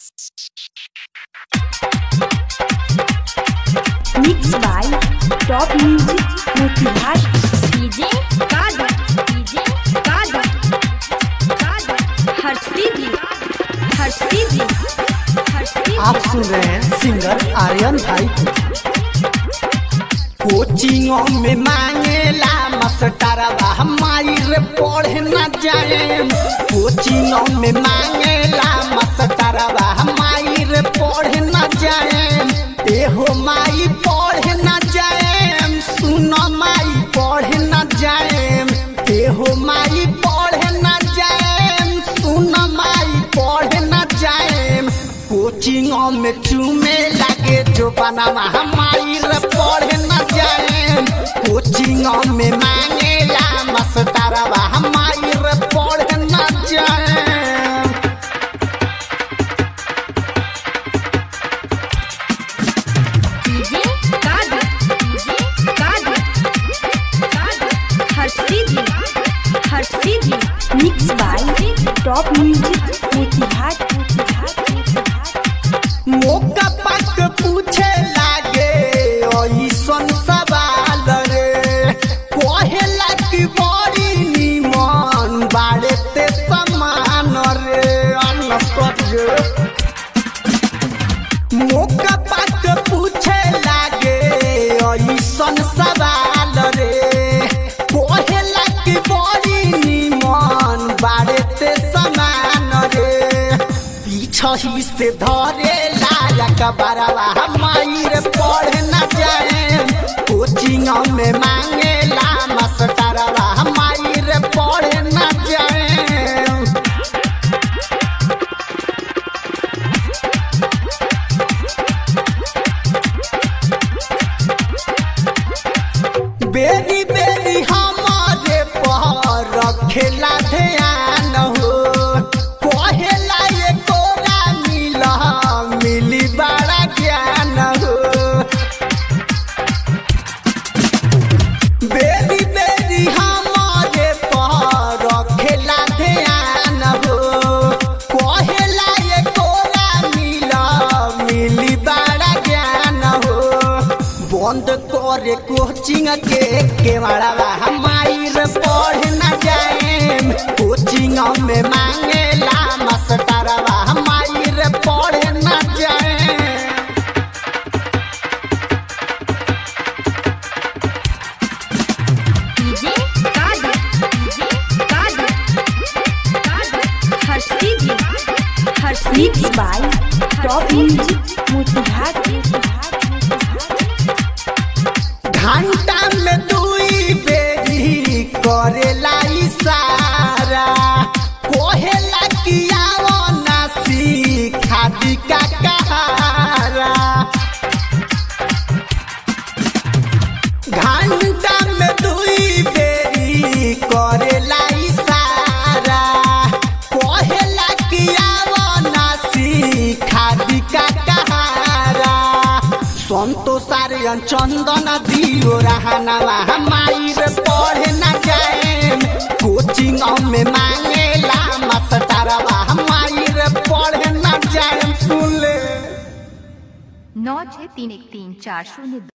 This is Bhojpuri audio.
Mixed by Top Music Motihari. DJ Kader, DJ Kader, Kader, हर्षदीदी, हर्षदीदी, हर्षदीदी। आप सुन रहे हैं सिंगर आर्यन भाई। कोचिंगों में मांगेला मास्टरवा हमारी रे पढ़े न जाए। कोचिंगों में मांगेला मास्टरवा हमारी रे पढ़े न जाए। एहो माई पढ़े न जाए, सुनो माई पढ़े न जाए। एहो माई पढ़े न जाए, सुनो माई पढ़े न जाए। कोचिंगों में चूमे लगे जो बनावा हमारी रे पढ़े न जाए। कोचिंगों में मांगेला मास्टरवा हमारी रे पढ़े न जाए। DJ Kader, DJ Kader, Kader, हर्षदीदी, हर्षदीदी। Mixed by Top Music Motihari. मौका पाक पूछे लागे ऐसन सवाल रे। कहेला कि बड़ी निमन बाड़े ते समान रे। मौका पाक पूछे लागे ऐसन सवाल रे। कहेला कि बड़ी निमन बाड़े ते समान रे। पीछही से धरे लायक बरवा हमारी रे पढ़े न जाए। कोचिंग में मांगेला मास्टरवा हमारी रे पढ़े न जाए। बेरी बेरी हमारे पर रखेला ध्यान हो। कहेला ये कोरा मिला मिली बड़ा ज्ञान हो। बेरी बेरी हमारे पर रखेला ध्यान हो। कहेला ये कोरा मिला मिली बड़ा ज्ञान हो। बंद करे कोचिंग के केवड़वा हमारी रे पढ़े न जाए। कोचिंग में मांगेला मास्टरवा हमारी रे पढ़े न जाए। DJ Kader, DJ Kader, Kader, हर्षदीदी, हर्षदीदी। Mixed by Top Music Motihari. घंटा में दुई बेरी करेला इशारा। कोहेला कि आओ ना सीखा दी का कहारा। घंटा में दुई बेरी करेला इशारा। कोहेला कि आओ ना सीखा दी का कहारा। संतोष आर्यन चंदन दियो रहनवा हमारी रे पढ़े न जाए। कोचिंग में मांगेला मास्टरवा हमारी रे पढ़े न जाए। सुन ले 96313402